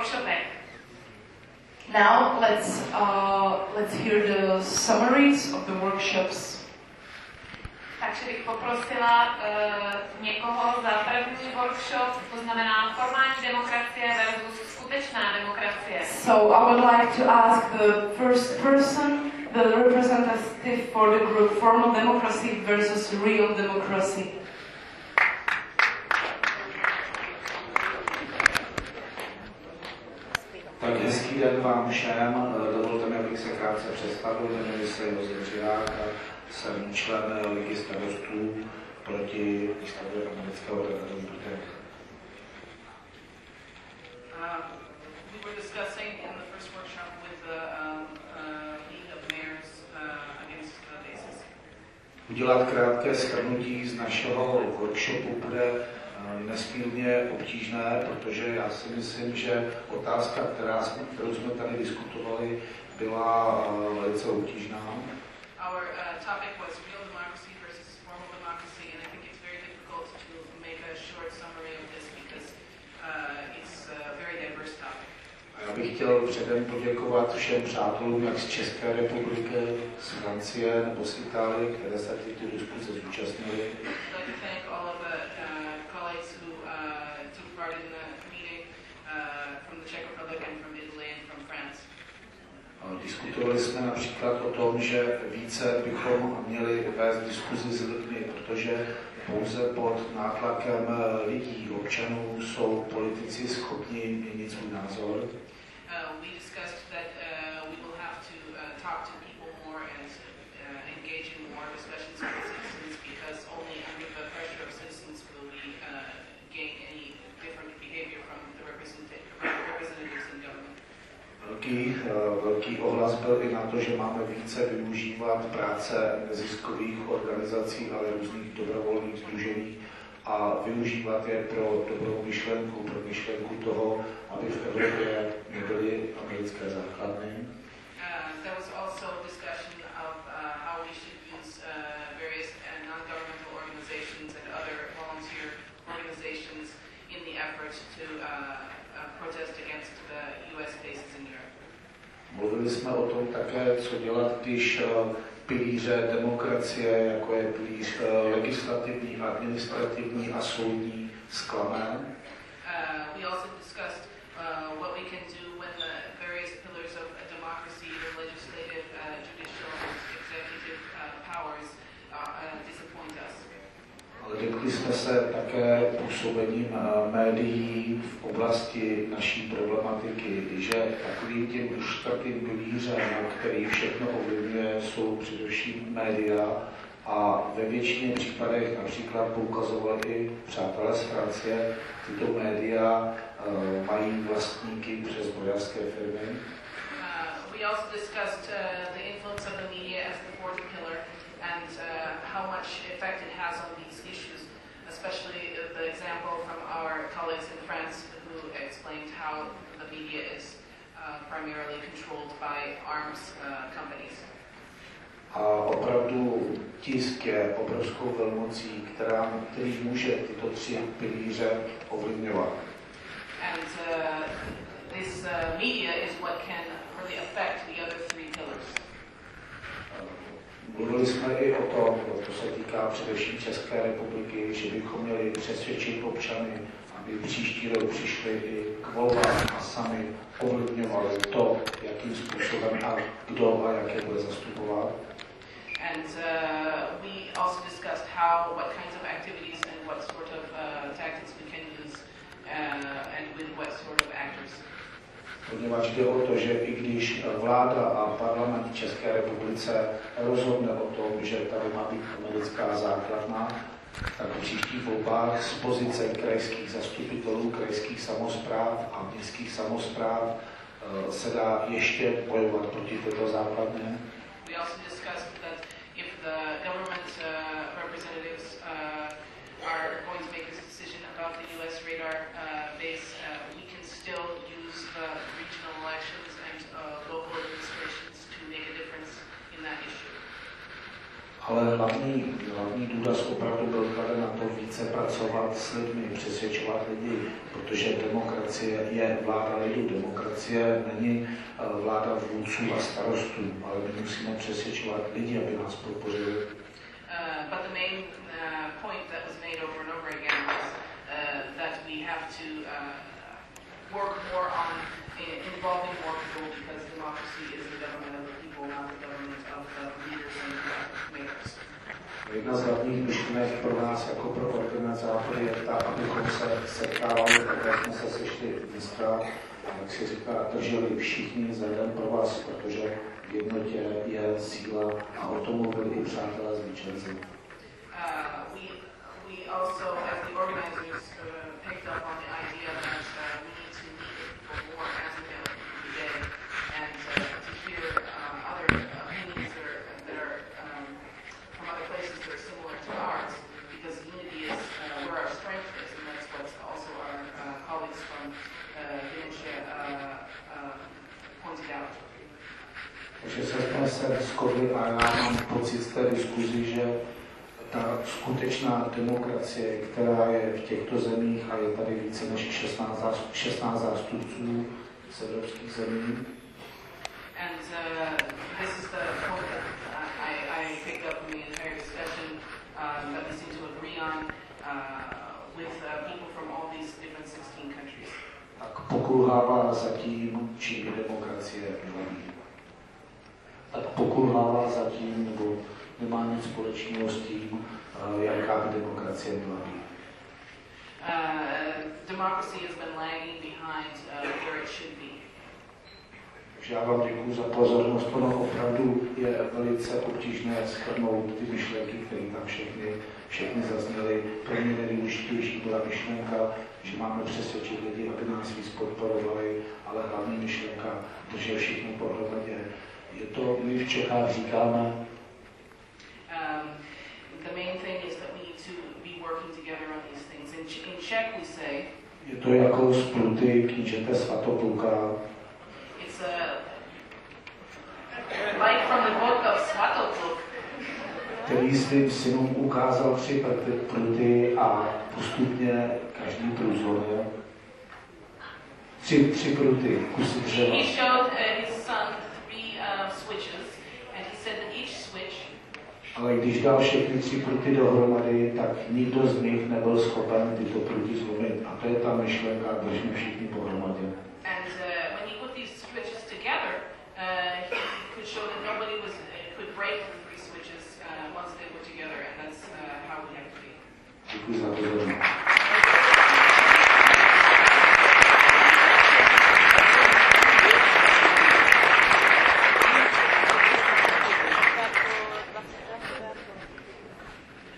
workshopech. Now let's hear the summaries of the workshops. Takže bych poprosila někoho za první workshop, to znamená formální demokracie versus skutečná demokracie. So I would like to ask the first person, the representative for the group Formal Democracy versus Real Democracy. Tak hezký den vám všem. Dovolte mi, abych se krátce představil. Jmenuji se Josef Žirák, jsem člen Ligy starostů proti výstavbě amerického referendu. We were discussing in the first workshop with the League of Mayors against the basis. Udělat krátké shrnutí z našeho workshopu bude nesmírně obtížné, protože já si myslím, že otázka, kterou jsme tady diskutovali, byla velice obtížná. Our topic was real democracy versus formal democracy, and I think it's very difficult to make a short summary of this because it's a very diverse topic. Já bych chtěl předem poděkovat všem přátelům, jak z České republiky, z Francie nebo z Itálie, které se tyto diskuse zúčastnili. Diskutovali jsme například o tom, že více bychom měli vést diskuzi s lidmi, protože pouze pod nátlakem lidí, občanů, jsou politici schopni měnit svůj názor. We discussed that we will have to talk to people more and engage in more discussions with citizens because only under the pressure of citizens will we gain any different behavior from the representatives in government. Velký ohlas byl i na to, že máme více využívat práce neziskových organizací, ale různých dobrovolných sdružení a využívat je pro dobrou myšlenku, pro myšlenku toho, aby v Evropě nebyly americké základny. There was also a discussion of how we should use various non-governmental organizations and other volunteer organizations in the effort to protest against the US bases in Europe. Mluvili jsme o tom také, co dělat, když pilíře demokracie, jako je pilíř legislativní, administrativní a soudní, zklame. We also discussed what we can do when the various pillars of democracy, the legislative, judicial, and executive powers disappoint us. Ale dotkli jsme se také působením médií v oblasti naší problematiky, že takovým tím čtvrtým pilířem, který všechno ovlivňuje, jsou především média a ve většině případech například poukazovali i přátelé z Francie, tyto média mají vlastníky přes vojenské firmy. We also discussed the influence of the media as the fourth pillar and how much effect it has on these issues, especially the example from our colleagues in France who explained how the media is primarily controlled by arms companies. A opravdu tisk je obrovskou velmocí, který může tyto tři pilíře ovlivňovat. And this media is what can really affect the other three pillars. Mluvili jsme i o tom, to se týká především České republiky, že bychom měli přesvědčit občany, aby příští rok přišli i k volbám a sami ovlivňovali to, jakým způsobem a kdo a jak je bude zastupovat. And we also discussed what kinds of activities and what sort of tactics we can use and with what sort of actors. Poněvadž jde o to, že i když vláda a parlament České republice rozhodne o tom, že tady má být americká základna, tak v příštích volbách z pozice krajských zastupitelů, krajských samospráv a městských samospráv se dá ještě bojovat proti této základně. We also discussed that if the government representatives are going to make this decision about the U.S. radar base, we can still use the regional elections and local administrations to make a difference in that issue. Ale hlavní důraz opravdu byl kladen na to více chce pracovat s lidmi, přesvědčovat lidi, protože demokracie je vláda lidu. Demokracie není vláda vůdců a starostů, ale my musíme přesvědčovat lidi, aby nás podpořili. But the main point that was made over and over again was that we have to work more on involving more people because democracy is the government of the people, not the government of the leaders and the mayors. Jedna z hlavních myšlenek pro nás jako pro organizátory je ta, abychom se setkávali, tak jsme se sešli dneska, jak si říká, drželi všichni za jeden pro vás, protože v jednotě je síla a o tom mluvili i přátelé z Vyčenci. We also, as the organizers, picked up on the idea that we need to meet people more as we go through the day and to hear other opinions that are from other places that are similar to ours, because unity is where our strength is, and that's what also our colleagues from Dementia pointed out. Takže jsme se shodli a já mám pocit z té diskuzi, že ta skutečná demokracie, která je v těchto zemích, a je tady více než 16 zástupců z evropských zemí. And this is the point that I picked up in the entire discussion that we seem to agree on with people from all these different 16 countries. Tak pokulhává zatím, čím je demokracie vládí. Tak pokulhává zatím, nebo nemá nic společného s tím, jaká by demokracie měla být. Democracy has been lagging behind where it should be. Takže já vám děkuji za pozornost. Ono opravdu je velice obtížné shrnout ty myšlenky, které tam všechny zazněly. Pro mě nejdůležitější byla myšlenka, že máme přesvědčit lidi, aby nás víc podporovali, ale hlavní myšlenka, držet všichni pohromadě. Je to, my v Čechách říkáme, the main thing is that we need to be working together on these things. In Czech we say, je to jako z Pluty knížete Svatopluka. It's like from the book of Svatopluk, který svým synům ukázal 3 pruty a postupně každý průzor. 3 pruty, kusy dřeva. he showed his son 3 switches, and he said that each switch, Ale když dal všechny 3 pruty dohromady, tak nikdo z nich nebyl schopen tyto pruty zlomit. A to je ta myšlenka, držíme všichni pohromadě. and when he put these switches together, he could show that nobody could break the 3 switches once they were together, and that's how we have to be. Děkuji za pozornost.